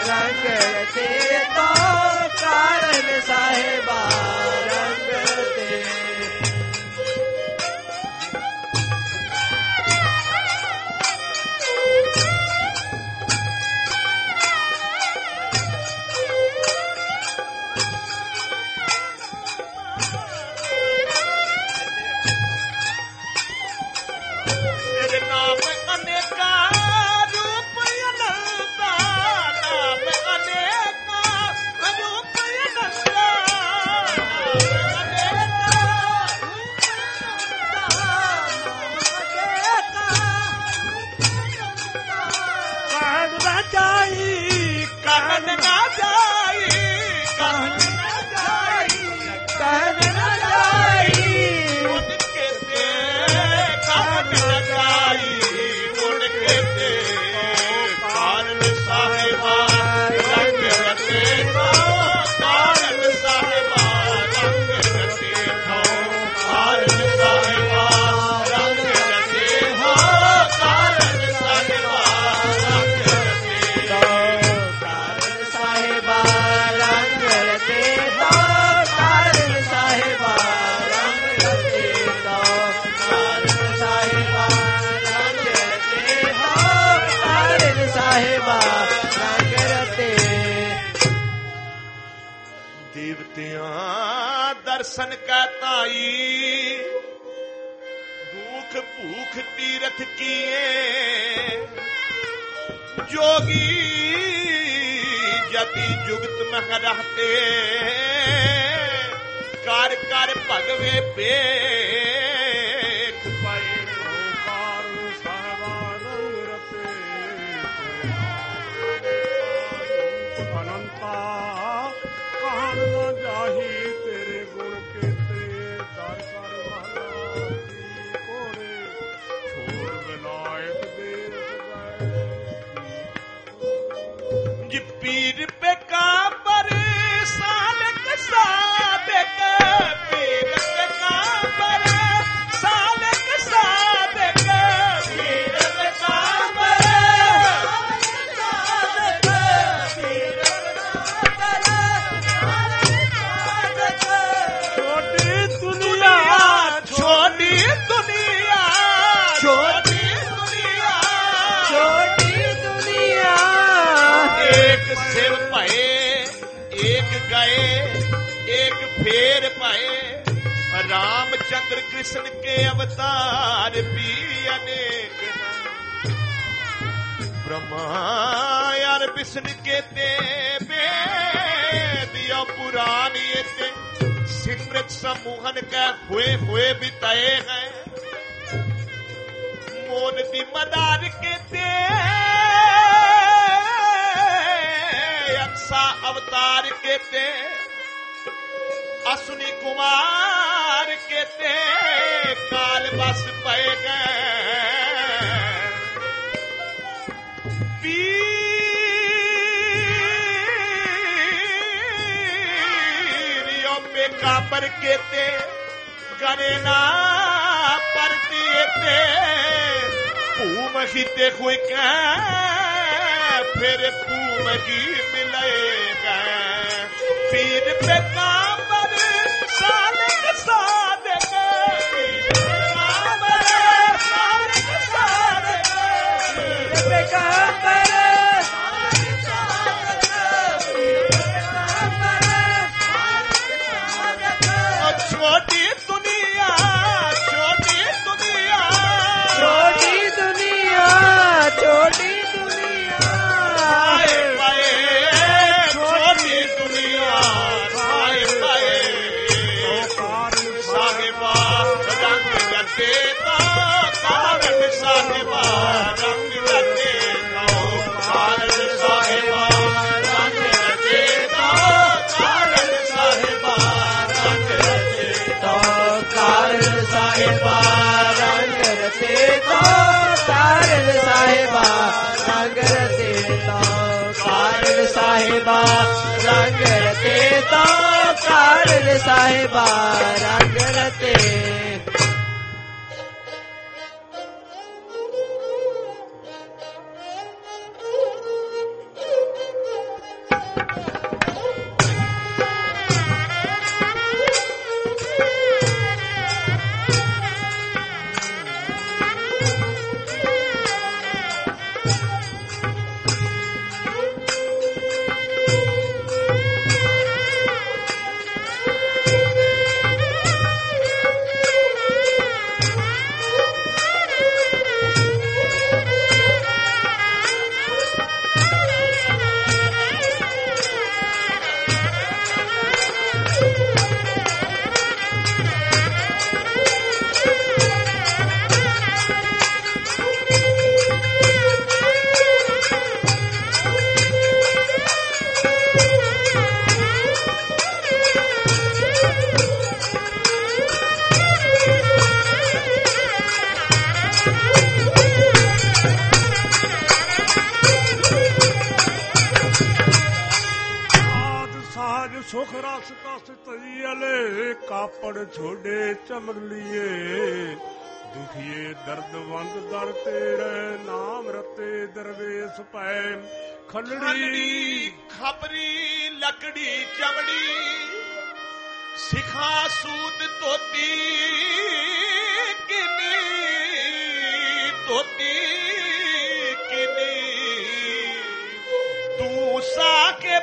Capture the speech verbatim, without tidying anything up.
ਰੰਗ ਰਤੇ ਤੋ ਕਾਰਨ ਸਾਹਿਬਾ ਰੰਗ ਰਤੇ दर्शन का ताई दुख भूख तीरथ किए जोगी जति जुगत में रहते कर कर भगवे पेख पाए अनंता कहन न जाही तेरे गुण केते दर कर महला कोरे छोड़ विलायत देश गए जी पीर पे काबर सालक सादक पीर पे काबर सालक सादक पीर पे काबर रामचंद्र कृष्ण के अवतार भी अनेक ब्रह्मा और विष्णु के देवे दिया पुराण ये ते सिमरत समूहन का हुए हुए भी तय हैं मोन दी मदार के दे अक्सा अवतार के दे असुनी कुमार के ते काल बस पे गए पीरियों पे कापर के ते गरेना परती ते पूम खीते हुए क्या फिर पूम की मिलेगा पीर पे कापर सालक सादक काबर सालक सादक पीर पे कापर सालक सादक पीर पे कापर सालक सादक छोटी दुनिया छोटी दुनिया छोटी दुनिया छोटी दुनिया आए पाए छोटी दुनिया आए पाए साहिबा रंग रते तो कारण साहिबा रंग रते तो कारण साहिबा रंग रते तो कारण साहिबा रंग रते तो कारण साहिबा रंग रते तो कारण साहिबा रंग रते तो कारण साहिबा रंग रते तो कारण साहिबा रंग रते ਸੁਖ ਰਸ ਕਸ ਤਈਲੇ ਕਾਪੜ ਛੋੜੇ ਚਮਰ ਲੀਏ ਦੁਖੀਏ ਦਰਦ ਵੰਦ ਦਰ ਤੇਰੇ ਨਾਮ ਰਤੇ ਦਰਵੇਸ਼ ਪੈ ਖਲੜੀ ਖਬਰੀ ਲਕੜੀ ਚਮੜੀ ਸਿਖਾ ਸੂਤ ਤੋਤੀ ਕਿਨੀ ਤੋਤੀ ਕਿਨੀ ਤੂੰ ਸਾਕੇ